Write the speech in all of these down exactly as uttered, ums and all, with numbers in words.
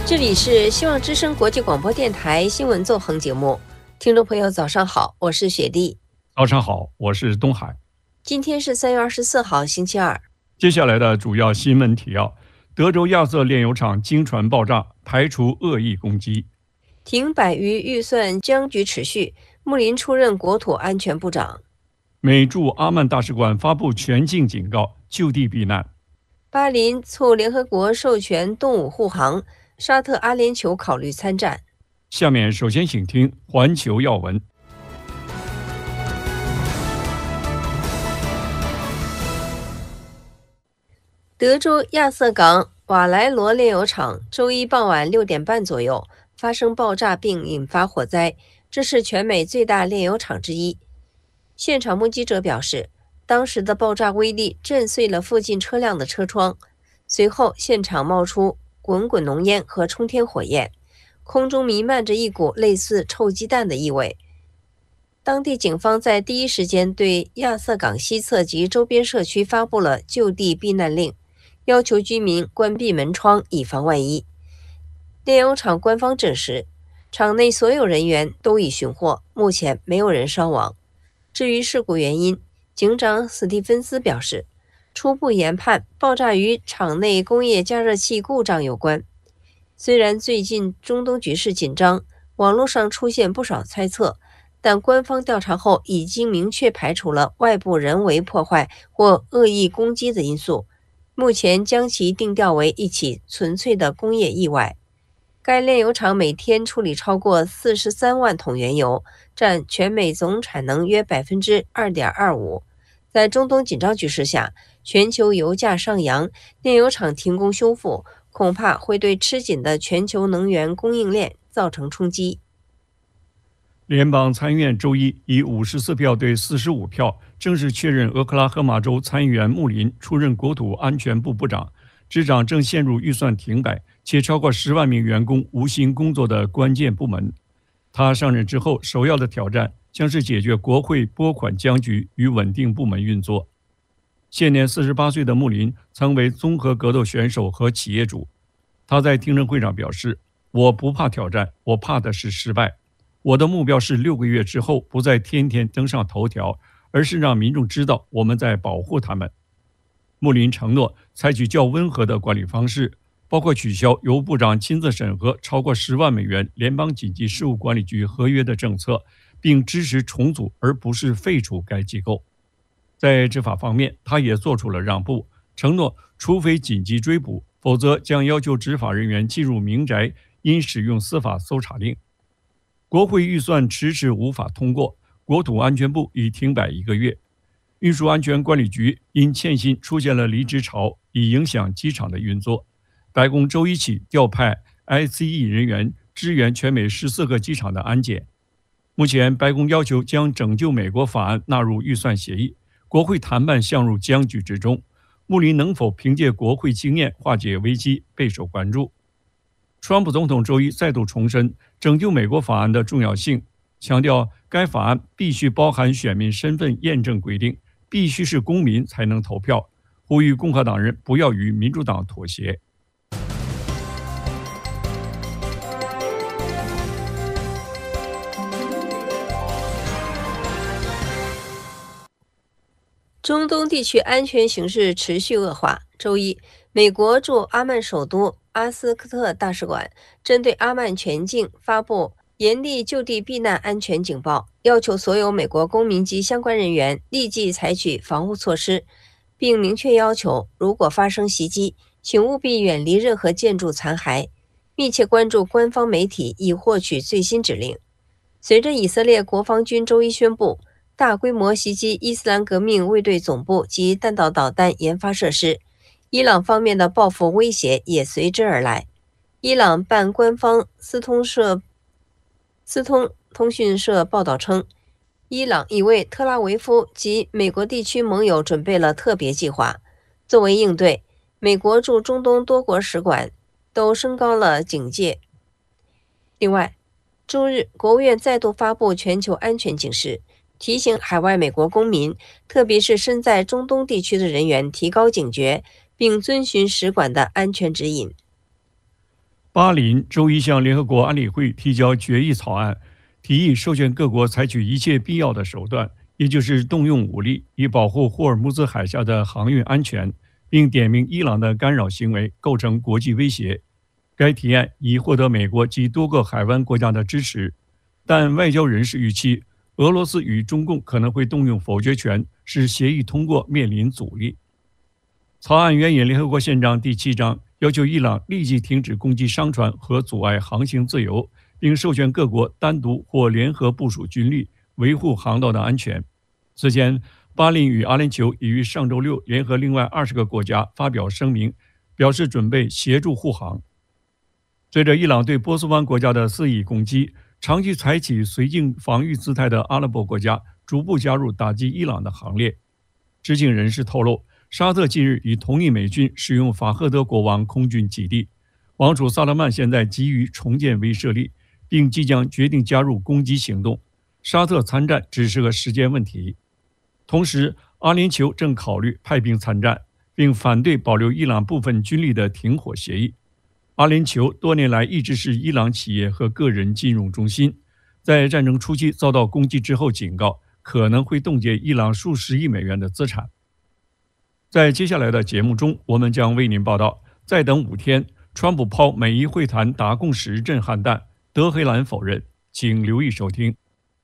这里是希望之声国际广播电台新闻纵横节目，听众朋友早上好，我是雪莉。 早上好，我是东海。 今天是三月二十四号，星期二。 接下来的主要新闻提要：德州亚瑟炼油厂经传爆炸，排除恶意攻击； 停百余预算僵局持续，穆林出任国土安全部长； 美驻阿曼大使馆发布全境警告，就地避难； 巴林促联合国授权动物护航，沙特阿联酋考虑参战。 下面首先请听环球要闻。 德州亚瑟港瓦莱罗炼油厂周一傍晚六点半左右发生爆炸并引发火灾，这是全美最大炼油厂之一。现场目击者表示，当时的爆炸威力震碎了附近车辆的车窗，随后现场冒出滚滚浓烟和冲天火焰，空中弥漫着一股类似臭鸡蛋的异味。当地警方在第一时间对亚瑟港西侧及周边社区发布了就地避难令，要求居民关闭门窗以防万一。炼油厂官方证实，厂内所有人员都已寻获，目前没有人伤亡。至于事故原因，警长史蒂芬斯表示，初步研判爆炸与厂内工业加热器故障有关。虽然最近中东局势紧张，网络上出现不少猜测，但官方调查后已经明确排除了外部人为破坏或恶意攻击的因素，目前将其定调为一起纯粹的工业意外。该炼油厂每天处理超过四十三万桶原油，占全美总产能约 百分之二点二五。 在中东紧张局势下，全球油价上扬，炼油厂停工修复，恐怕会对吃紧的全球能源供应链造成冲击。 联邦参议院周一以五十四票对四十五票正式确认俄克拉荷马州参议员穆林出任国土安全部部长，执掌正陷入预算停摆且超过十万名员工无薪工作的关键部门。他上任之后，首要的挑战将是解决国会拨款僵局与稳定部门运作。现年四十八岁的穆林曾为综合格斗选手和企业主。他在听证会上表示，我不怕挑战，我怕的是失败。我的目标是六个月之后不再天天登上头条，而是让民众知道我们在保护他们。穆林承诺采取较温和的管理方式，包括取消由部长亲自审核超过十万美元联邦紧急事务管理局合约的政策，并支持重组而不是废除该机构。在执法方面，他也做出了让步，承诺除非紧急追捕，否则将要求执法人员进入民宅，应使用司法搜查令。国会预算迟迟无法通过，国土安全部已停摆一个月。运输安全管理局因欠薪出现了离职潮，已影响机场的运作。白宫周一起调派 I C E 人员支援全美十四个机场的安检。目前，白宫要求将拯救美国法案纳入预算协议，国会谈判陷入僵局之中。穆林能否凭借国会经验化解危机，备受关注。川普总统周一再度重申拯救美国法案的重要性，强调该法案必须包含选民身份验证规定，必须是公民才能投票，呼吁共和党人不要与民主党妥协。 中东地区安全形势持续恶化。周一，美国驻阿曼首都阿斯科特大使馆针对阿曼全境发布严厉就地避难安全警报，要求所有美国公民及相关人员立即采取防护措施，并明确要求，如果发生袭击，请务必远离任何建筑残骸，密切关注官方媒体以获取最新指令。随着以色列国防军周一宣布大规模袭击伊斯兰革命卫队总部及弹道导弹研发设施，伊朗方面的报复威胁也随之而来。伊朗半官方斯通社斯通通讯社报道称，伊朗已为特拉维夫及美国地区盟友准备了特别计划。作为应对，美国驻中东多国使馆都升高了警戒。另外，周日国务院再度发布全球安全警示，提醒海外美国公民，特别是身在中东地区的人员提高警觉，并遵循使馆的安全指引。 巴林周一向联合国安理会提交决议草案，提议授权各国采取一切必要的手段，也就是动用武力，以保护霍尔木兹海峡的航运安全，并点名伊朗的干扰行为构成国际威胁。该提案已获得美国及多个海湾国家的支持，但外交人士预期，俄罗斯与中共可能会动用否决权，使协议通过面临阻力。草案援引联合国宪章第七章，要求伊朗立即停止攻击商船和阻碍航行自由，并授权各国单独或联合部署军力，维护航道的安全。此前，巴林与阿联酋已于上周六联合另外二十个国家发表声明，表示准备协助护航。随着伊朗对波斯湾国家的肆意攻击，长期采取绥靖防御姿态的阿拉伯国家逐步加入打击伊朗的行列。知情人士透露，沙特近日已同意美军使用法赫德国王空军基地，王储萨勒曼现在急于重建威慑力，并即将决定加入攻击行动。沙特参战只是个时间问题。同时，阿联酋正考虑派兵参战，并反对保留伊朗部分军力的停火协议。阿联酋多年来一直是伊朗企业和个人金融中心，在战争初期遭到攻击之后警告，可能会冻结伊朗数十亿美元的资产。在接下来的节目中，我们将为您报道：再等五天，川普抛美伊会谈达共识震撼弹，德黑兰否认。请留意收听。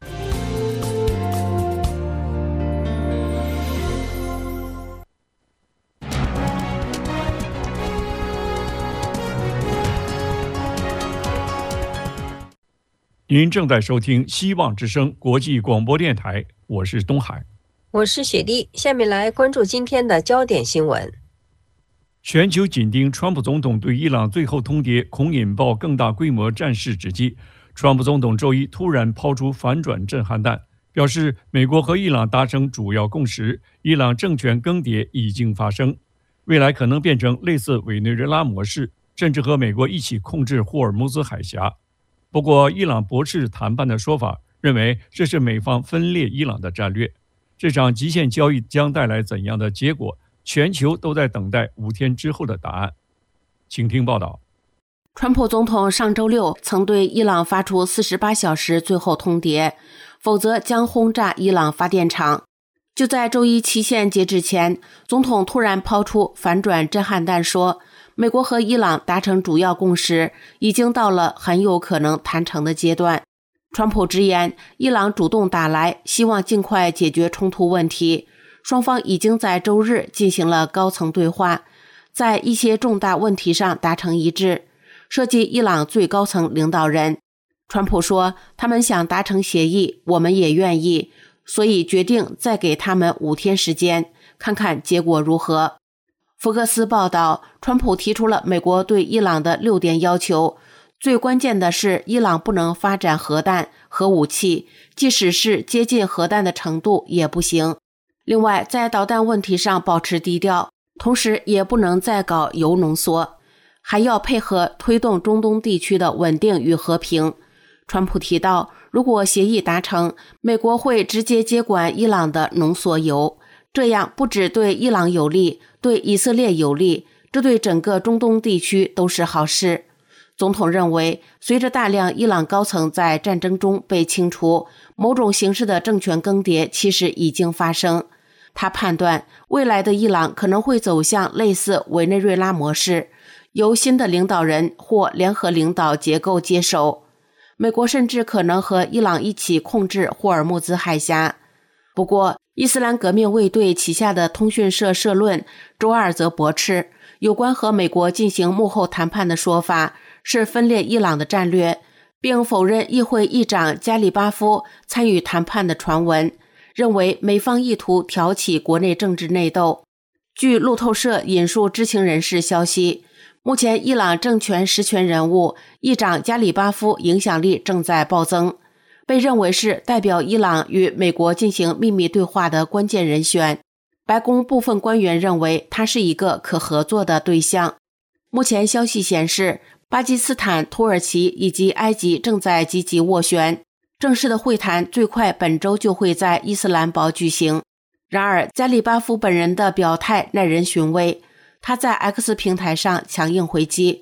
您正在收听希望之声国际广播电台，我是东海。 我是雪莉，下面来关注今天的焦点新闻。 全球紧盯川普总统对伊朗最后通牒恐引爆更大规模战事之际，川普总统周一突然抛出反转震撼弹，表示美国和伊朗达成主要共识，伊朗政权更迭已经发生，未来可能变成类似委内瑞拉模式，甚至和美国一起控制霍尔木兹海峡。不过，伊朗驳斥谈判的说法，认为这是美方分裂伊朗的战略。这场极限交易将带来怎样的结果？全球都在等待五天之后的答案。请听报道。 川普总统上周六曾对伊朗发出四十八小时最后通牒，否则将轰炸伊朗发电厂。就在周一期限截止前，总统突然抛出反转震撼弹，说美国和伊朗达成主要共识，已经到了很有可能谈成的阶段。川普直言，伊朗主动打来，希望尽快解决冲突问题。双方已经在周日进行了高层对话，在一些重大问题上达成一致，涉及伊朗最高层领导人。川普说，他们想达成协议，我们也愿意，所以决定再给他们五天时间，看看结果如何。福克斯报道，川普提出了美国对伊朗的六点要求，最关键的是伊朗不能发展核弹、核武器，即使是接近核弹的程度也不行。另外，在导弹问题上保持低调，同时也不能再搞铀浓缩，还要配合推动中东地区的稳定与和平。川普提到，如果协议达成，美国会直接接管伊朗的浓缩铀，这样不只对伊朗有利，对以色列有利，这对整个中东地区都是好事。总统认为，随着大量伊朗高层在战争中被清除，某种形式的政权更迭其实已经发生。他判断，未来的伊朗可能会走向类似委内瑞拉模式，由新的领导人或联合领导结构接手。美国甚至可能和伊朗一起控制霍尔木兹海峡。不过，伊斯兰革命卫队旗下的通讯社社论周二则驳斥有关和美国进行幕后谈判的说法是分裂伊朗的战略，并否认议会议长加里巴夫参与谈判的传闻，认为美方意图挑起国内政治内斗。据路透社引述知情人士消息，目前伊朗政权实权人物议长加里巴夫影响力正在暴增，被认为是代表伊朗与美国进行秘密对话的关键人选。白宫部分官员认为他是一个可合作的对象。目前消息显示，巴基斯坦、土耳其以及埃及正在积极斡旋，正式的会谈最快本周就会在伊斯兰堡举行。然而，加里巴夫本人的表态耐人寻味，他在 X 平台上强硬回击，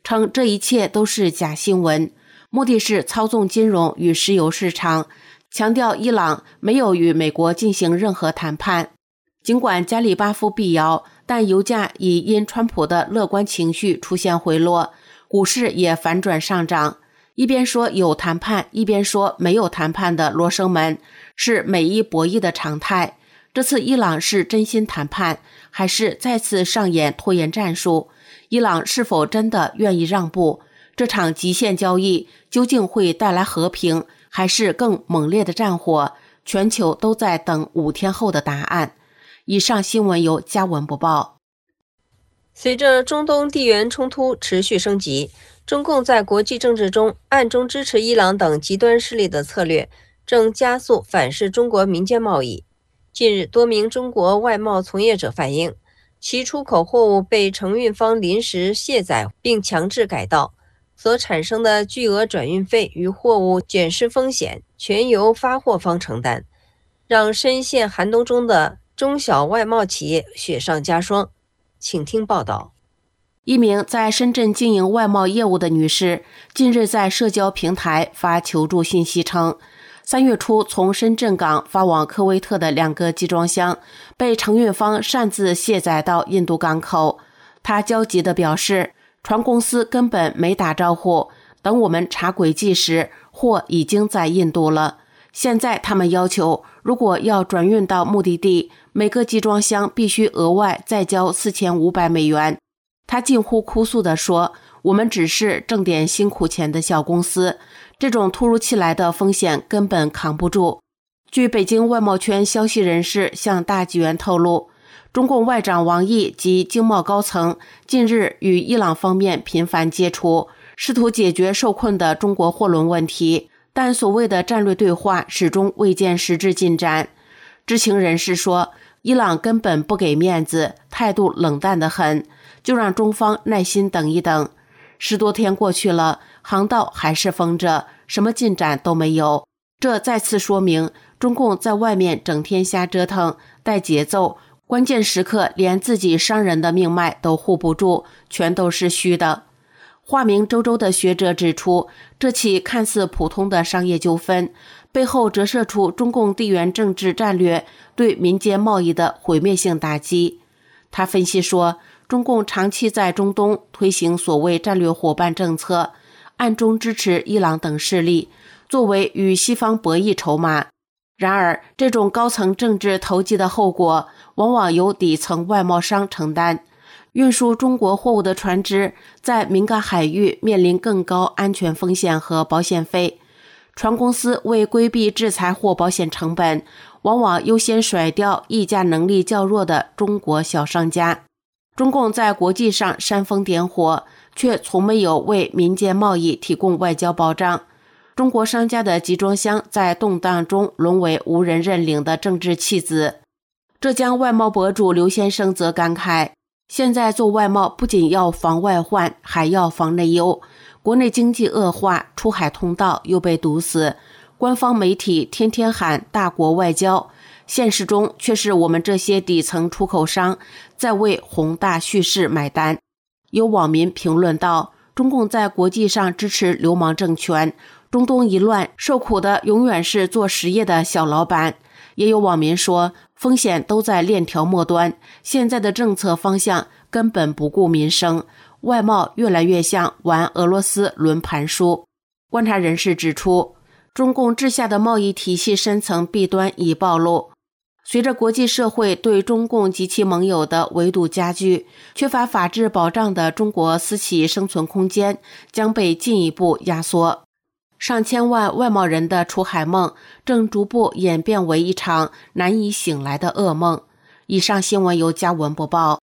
称这一切都是假新闻，目的是操纵金融与石油市场，强调伊朗没有与美国进行任何谈判。尽管加里巴夫辟谣，但油价已因川普的乐观情绪出现回落，股市也反转上涨。一边说有谈判，一边说没有谈判的罗生门是美伊博弈的常态。这次伊朗是真心谈判，还是再次上演拖延战术？伊朗是否真的愿意让步？这场极限交易究竟会带来和平，还是更猛烈的战火？全球都在等五天后的答案。以上新闻由嘉文播报。 随着中东地缘冲突持续升级，中共在国际政治中暗中支持伊朗等极端势力的策略，正加速反噬中国民间贸易。近日，多名中国外贸从业者反映，其出口货物被承运方临时卸载并强制改道，所产生的巨额转运费与货物减失风险全由发货方承担，让深陷寒冬中的中小外贸企业雪上加霜。请听报道。 一名在深圳经营外贸业务的女士，近日在社交平台发求助信息称，三月初从深圳港发往科威特的两个集装箱被承运方擅自卸载到印度港口。她焦急地表示，船公司根本没打招呼，等我们查轨迹时，货已经在印度了。现在他们要求，如果要转运到目的地，每个集装箱必须额外再交四千五百美元。他近乎哭诉地说，我们只是挣点辛苦钱的小公司，这种突如其来的风险根本扛不住。据北京外贸圈消息人士向大纪元透露，中共外长王毅及经贸高层近日与伊朗方面频繁接触，试图解决受困的中国货轮问题，但所谓的战略对话始终未见实质进展。知情人士说，伊朗根本不给面子，态度冷淡得很，就让中方耐心等一等。十多天过去了，航道还是封着，什么进展都没有。这再次说明，中共在外面整天瞎折腾，带节奏，关键时刻连自己商人的命脉都护不住，全都是虚的。化名周周的学者指出，这起看似普通的商业纠纷背后折射出中共地缘政治战略对民间贸易的毁灭性打击。他分析说，中共长期在中东推行所谓战略伙伴政策，暗中支持伊朗等势力，作为与西方博弈筹码。然而，这种高层政治投机的后果，往往由底层外贸商承担。运输中国货物的船只在敏感海域面临更高安全风险和保险费，船公司为规避制裁或保险成本，往往优先甩掉议价能力较弱的中国小商家。中共在国际上煽风点火，却从没有为民间贸易提供外交保障。中国商家的集装箱在动荡中沦为无人认领的政治弃子。浙江外贸博主刘先生则感慨，现在做外贸不仅要防外患，还要防内忧。国内经济恶化，出海通道又被堵死，官方媒体天天喊大国外交，现实中却是我们这些底层出口商在为宏大叙事买单。有网民评论道，中共在国际上支持流氓政权，中东一乱，受苦的永远是做实业的小老板。也有网民说，风险都在链条末端，现在的政策方向根本不顾民生，外贸越来越像玩俄罗斯轮盘输。观察人士指出，中共治下的贸易体系深层弊端已暴露。随着国际社会对中共及其盟友的围堵加剧，缺乏法治保障的中国私企生存空间将被进一步压缩。上千万外贸人的出海梦正逐步演变为一场难以醒来的噩梦。以上新闻由嘉文播报。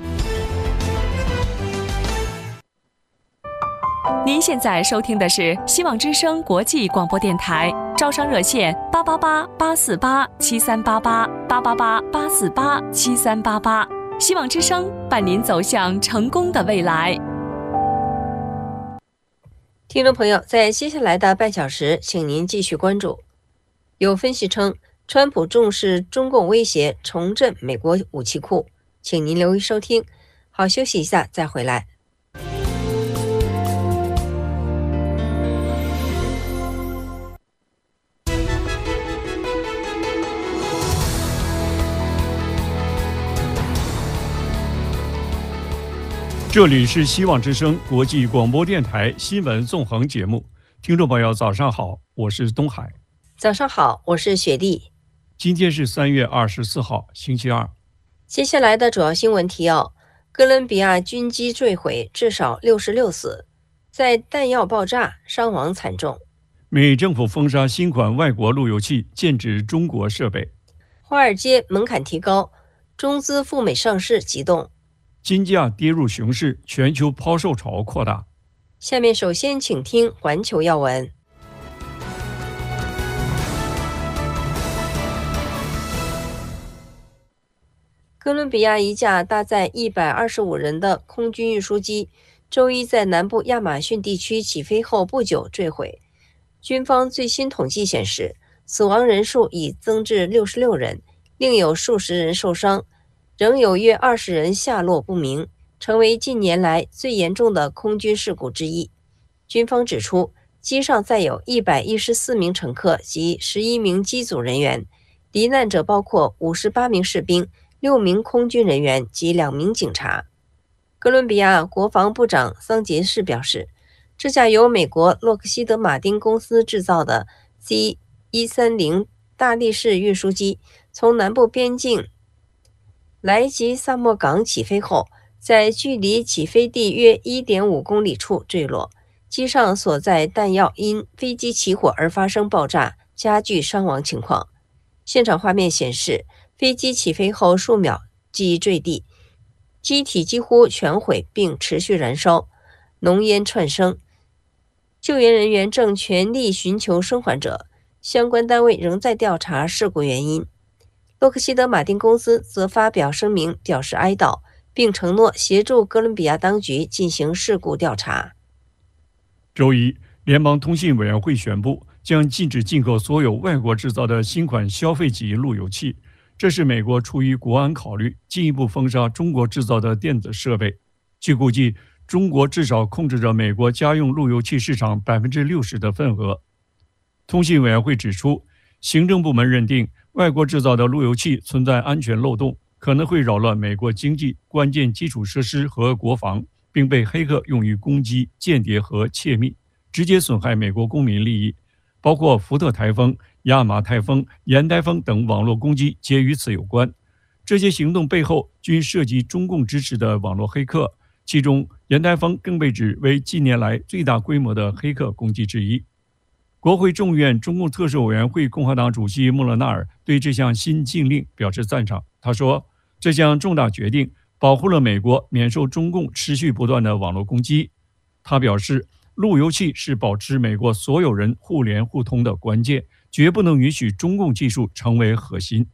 您现在收听的是希望之声国际广播电台，招商热线八八八八四八七三八八八八八八四八七三八八，希望之声伴您走向成功的未来。 听众朋友，在接下来的半小时，请您继续关注。有分析称，川普重视中共威胁，重振美国武器库，请您留意收听。好，休息一下再回来。 这里是希望之声国际广播电台新闻纵横节目，听众朋友早上好，我是东海。 早上好，我是雪莉。 今天是三月二十四号，星期二。 接下来的主要新闻提要：哥伦比亚军机坠毁，至少六十六死，在弹药爆炸，伤亡惨重。 美政府封杀新款外国路由器，禁止中国设备。 华尔街门槛提高，中资赴美上市急动。 金价跌入熊市，全球抛售潮扩大。 下面首先请听环球要闻。哥伦比亚一架搭载一百二十五人的空军运输机，周一在南部亚马逊地区起飞后不久坠毁。军方最新统计显示，死亡人数已增至六十六人，另有数十人受伤。仍有约二十人下落不明，成为近年来最严重的空军事故之一。军方指出，机上载有一百一十四名乘客及十一名机组人员，罹难者包括五十八名士兵、六名空军人员及两名警察。哥伦比亚国防部长桑杰士表示，这架由美国洛克希德马丁公司制造的 C 一三零 大力士运输机从南部边境莱吉萨莫港起飞后，在距离起飞地约 一点五公里处坠落，机上所载弹药因飞机起火而发生爆炸，加剧伤亡情况。现场画面显示，飞机起飞后数秒即坠地，机体几乎全毁并持续燃烧，浓烟窜升。救援人员正全力寻求生还者，相关单位仍在调查事故原因。洛克希德马丁公司则发表声明表示哀悼，并承诺协助哥伦比亚当局进行事故调查。 周一，联邦通信委员会宣布将禁止进口所有外国制造的新款消费级路由器，这是美国出于国安考虑，进一步封杀中国制造的电子设备。据估计，中国至少控制着美国家用路由器市场 百分之六十 的份额。通信委员会指出，行政部门认定外国制造的路由器存在安全漏洞，可能会扰乱美国经济、关键基础设施和国防，并被黑客用于攻击、间谍和窃密，直接损害美国公民利益。包括福特台风、亚马台风、盐台风等网络攻击皆与此有关。这些行动背后均涉及中共支持的网络黑客，其中盐台风更被指为近年来最大规模的黑客攻击之一。国会众院中共特赦委员会共和党主席穆勒纳尔对这项新禁令表示赞赏。他说，这项重大决定保护了美国免受中共持续不断的网络攻击。他表示，路由器是保持美国所有人互联互通的关键，绝不能允许中共技术成为核心。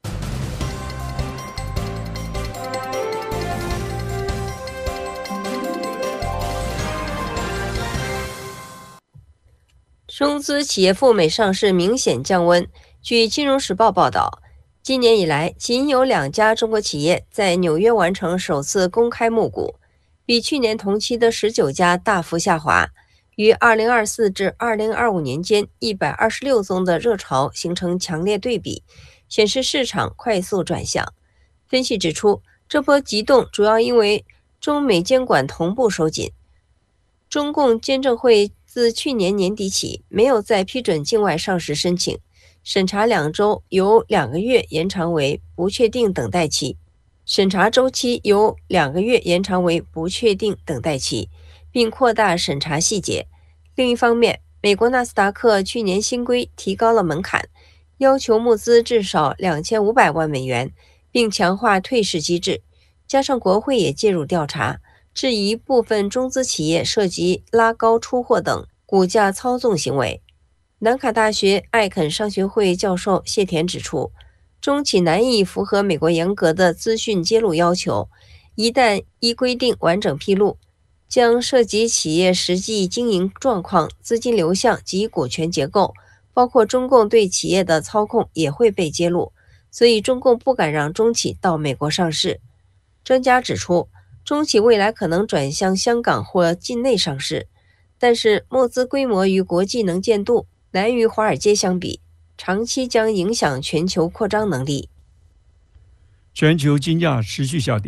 中资企业赴美上市明显降温。据《金融时报》报道，今年以来，仅有两家中国企业在纽约完成首次公开募股，比去年同期的十九家大幅下滑。与二零二四至二零二五年间一百二十六宗的热潮形成强烈对比，显示市场快速转向。分析指出，这波急动主要因为中美监管同步收紧。中共监证会自去年年底起没有再批准境外上市申请，审查两周由两个月延长为不确定等待期，审查周期由两个月延长为不确定等待期，并扩大审查细节。另一方面，美国纳斯达克去年新规提高了门槛，要求募资至少两千五百万美元，并强化退市机制，加上国会也介入调查，质疑部分中资企业涉及拉高出货等股价操纵行为。南卡大学艾肯商学会教授谢田指出，中企难以符合美国严格的资讯揭露要求，一旦依规定完整披露，将涉及企业实际经营状况、资金流向及股权结构，包括中共对企业的操控也会被揭露，所以中共不敢让中企到美国上市。专家指出，中企未来可能转向香港或境内上市，但是募资规模与国际能见度难与华尔街相比，长期将影响全球扩张能力。 全球金价持续下跌，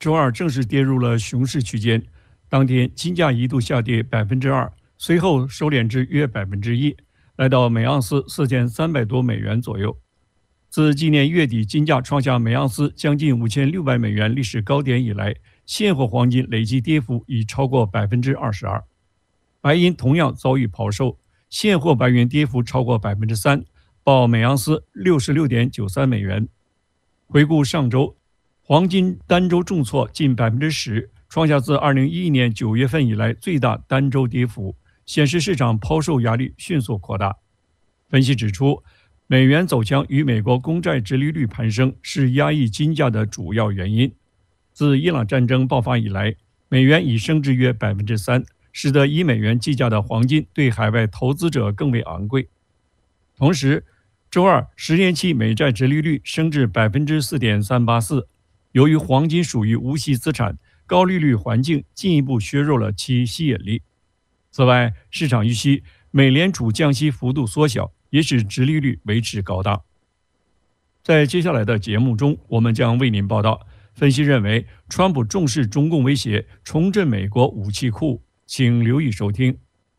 周二正式跌入了熊市区间。当天金价一度下跌百分之二，随后收敛至约百分之一，来到每盎司四千三百多美元左右。自今年月底金价创下每盎司将近五千六百美元历史高点以来，现货黄金累计跌幅已超过百分之二十二。白银同样遭遇抛售，现货白银跌幅超过百分之三，报每盎司六十六点九三美元。回顾上周，黄金单周重挫近百分之十，创下自二零一一年九月份以来最大单周跌幅，显示市场抛售压力迅速扩大。分析指出，美元走强与美国公债殖利率攀升是压抑金价的主要原因。自伊朗战争爆发以来，美元已升至约百分之三，使得以美元计价的黄金对海外投资者更为昂贵。同时，周二十年期美债殖利率升至百分之四点三八四。由于黄金属于无息资产，高利率环境进一步削弱了其吸引力。此外，市场预期美联储降息幅度缩小，也使殖利率维持高档。在接下来的节目中，我们将为您报道。分析认为，川普重视中共威胁，重振美国武器库，请留意收听。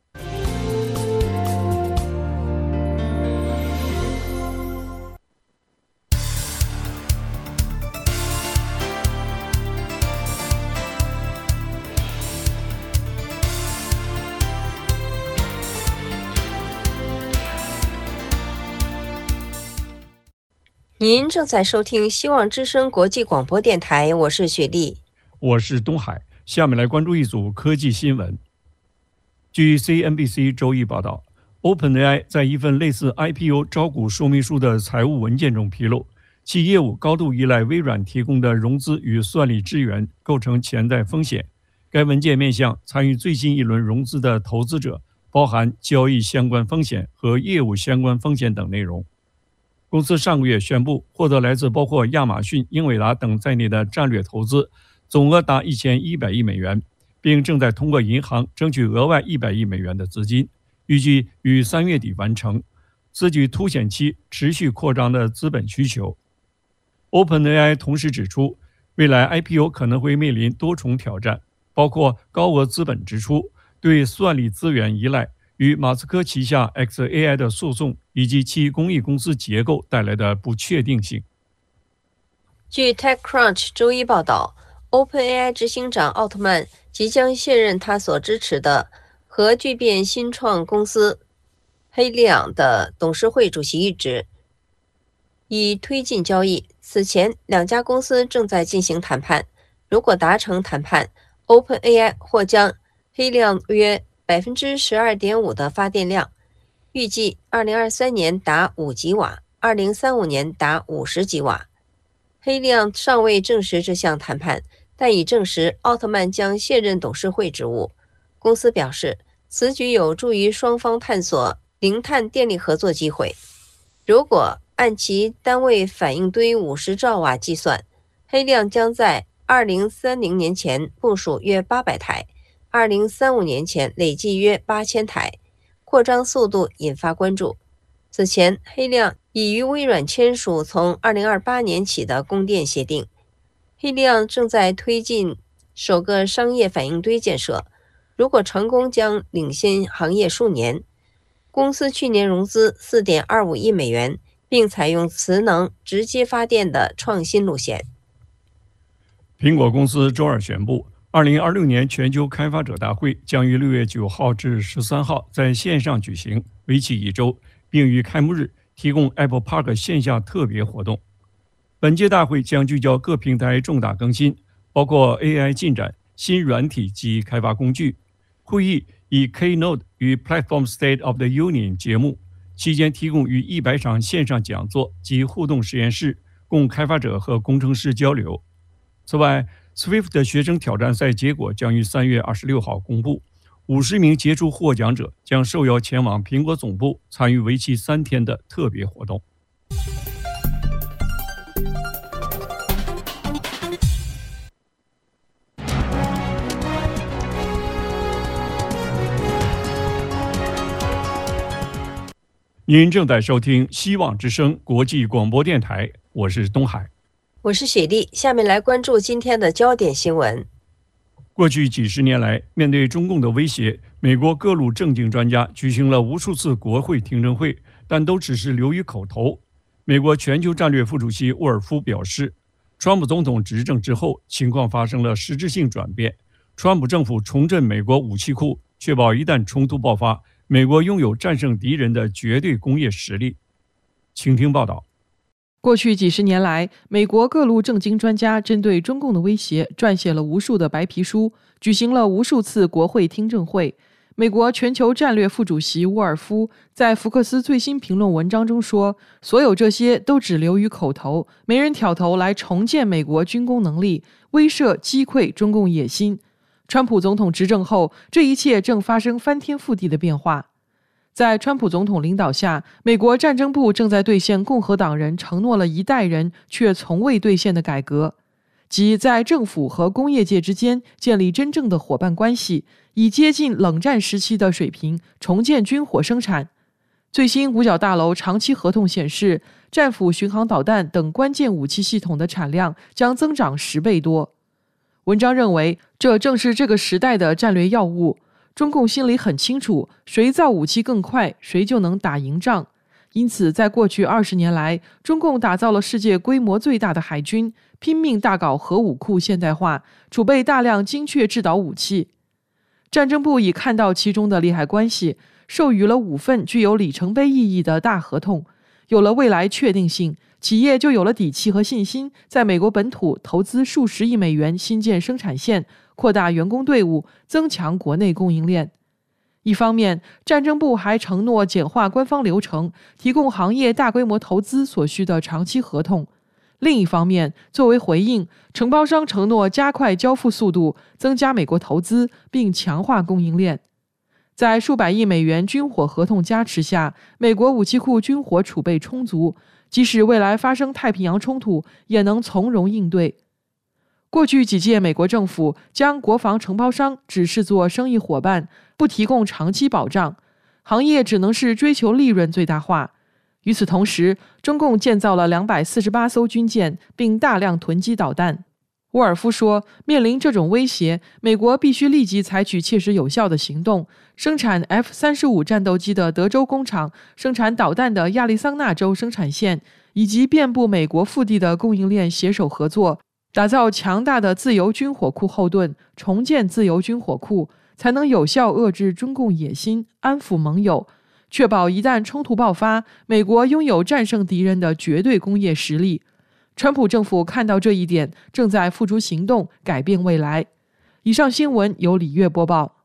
您正在收听希望之声国际广播电台，我是雪莉， 我是东海。下面来关注一组科技新闻。据 C N B C 周一报道， OpenAI 在一份类似 I P O 招股说明书的财务文件中披露，其业务高度依赖微软提供的融资与算力支援，构成潜在风险。该文件面向参与最新一轮融资的投资者，包含交易相关风险和业务相关风险等内容。公司上个月宣布获得来自包括亚马逊、英伟达等在内的战略投资，总额达一千一百亿美元，并正在通过银行争取额外一百亿美元的资金，预计于三月底完成。此举凸显其持续扩张的资本需求。OpenAI 同时指出，未来 I P O 可能会面临多重挑战，包括高额资本支出、对算力资源依赖、与马斯克旗下 X A I 的诉讼以及其公益公司结构带来的不确定性。 据 TechCrunch 周一报道， OpenAI 执行长奥特曼即将卸任他所支持的核聚变新创公司黑利昂的董事会主席一职，以推进交易。此前，两家公司正在进行谈判，如果达成谈判， OpenAI 或将黑利昂约百分之十二点五的发电量，预计二零二三年达五吉瓦，二零三五年达五十吉瓦。黑利昂尚未证实这项谈判，但已证实奥特曼将卸任董事会职务。公司表示，此举有助于双方探索零碳电力合作机会。如果按其单位反应堆五十兆瓦计算，黑利昂将在二零三零年前部署约八百台，二零三五年前累计约八千台，扩张速度引发关注。此前，黑利昂已与微软签署从二零二八年起的供电协定。黑利昂正在推进首个商业反应堆建设，如果成功将领先行业数年。公司去年融资 四点二五亿美元，并采用磁能直接发电的创新路线。 苹果公司周二宣布，二零二六年全球开发者大会将于六月九号至十三号在线上举行，为期一周，并于开幕日提供 Apple Park 线下特别活动。本届大会将聚焦各平台重大更新，包括 A I 进展、新软体及开发工具。会议以 Keynote 与 Platform State of the Union 节目期间提供逾一百场线上讲座及互动实验室，供开发者和工程师交流。此外， Swift 学生挑战赛结果将于三月二十六号公布，五十名杰出获奖者将受邀前往苹果总部参与为期三天的特别活动。您正在收听希望之声国际广播电台，我是东海。 我是雪莉，下面来关注今天的焦点新闻。 过去几十年来，面对中共的威胁，美国各路政经专家举行了无数次国会听证会，但都只是流于口头。美国全球战略副主席沃尔夫表示，川普总统执政之后，情况发生了实质性转变。川普政府重振美国武器库，确保一旦冲突爆发，美国拥有战胜敌人的绝对工业实力。请听报道。 过去几十年来，美国各路政经专家针对中共的威胁撰写了无数的白皮书，举行了无数次国会听证会。美国全球战略副主席沃尔夫在福克斯最新评论文章中说，所有这些都只流于口头，没人挑头来重建美国军工能力，威慑击溃中共野心。川普总统执政后，这一切正发生翻天覆地的变化。在川普总统领导下，美国战争部正在兑现共和党人承诺了一代人却从未兑现的改革，即在政府和工业界之间建立真正的伙伴关系，以接近冷战时期的水平重建军火生产。最新五角大楼长期合同显示，战斧巡航导弹等关键武器系统的产量将增长十倍多。文章认为，这正是这个时代的战略要务。中共心里很清楚，谁造武器更快，谁就能打赢仗。因此，在过去二十年来，中共打造了世界规模最大的海军，拼命大搞核武库现代化，储备大量精确制导武器。战争部已看到其中的利害关系，授予了五份具有里程碑意义的大合同，有了未来确定性，企业就有了底气和信心，在美国本土投资数十亿美元新建生产线，扩大员工队伍，增强国内供应链。一方面，战争部还承诺简化官方流程，提供行业大规模投资所需的长期合同。另一方面，作为回应，承包商承诺加快交付速度，增加美国投资，并强化供应链。在数百亿美元军火合同加持下，美国武器库军火储备充足，即使未来发生太平洋冲突，也能从容应对。过去几届美国政府将国防承包商只视作生意伙伴，不提供长期保障，行业只能是追求利润最大化。与此同时，中共建造了两百四十八艘军舰，并大量囤积导弹。沃尔夫说，面临这种威胁，美国必须立即采取切实有效的行动。生产 F 三十五 战斗机的德州工厂，生产导弹的亚利桑那州生产线，以及遍布美国腹地的供应链携手合作，打造强大的自由军火库后盾，重建自由军火库，才能有效遏制中共野心，安抚盟友，确保一旦冲突爆发，美国拥有战胜敌人的绝对工业实力。川普政府看到这一点，正在付诸行动，改变未来。以上新闻由李月播报。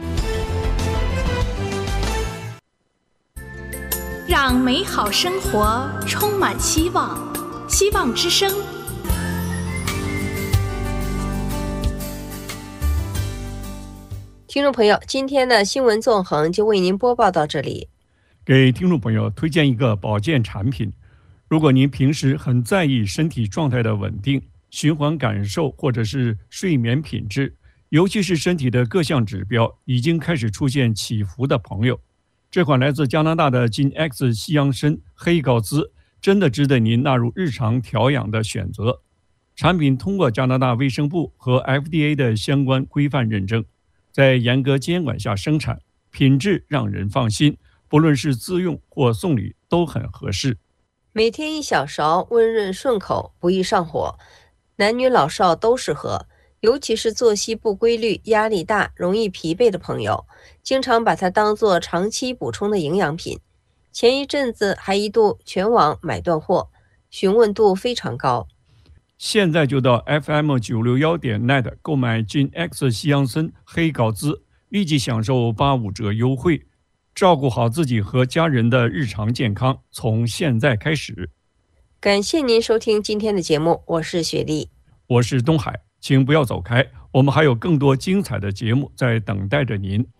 让美好生活充满希望，希望之声。 听众朋友，今天的新闻纵横就为您播报到这里。 给听众朋友推荐一个保健产品。如果您平时很在意身体状态的稳定、循环感受或者是睡眠品质，尤其是身体的各项指标已经开始出现起伏的朋友，这款来自加拿大的金 X 西洋参黑高滋真的值得您纳入日常调养的选择。产品通过加拿大卫生部和 F D A 的相关规范认证，在严格监管下生产，品质让人放心，不论是自用或送礼都很合适。 每天一小勺，温润顺口，不易上火，男女老少都适合，尤其是作息不规律、压力大、容易疲惫的朋友，经常把它当作长期补充的营养品。前一阵子还一度全网买断货，询问度非常高。 现在就到 F M 九六一点 net 购买金 X 西洋参黑高滋，立即享受八五折优惠。照顾好自己和家人的日常健康，从现在开始。 感谢您收听今天的节目，我是雪莉， 我是东海，请不要走开，我们还有更多精彩的节目在等待着您。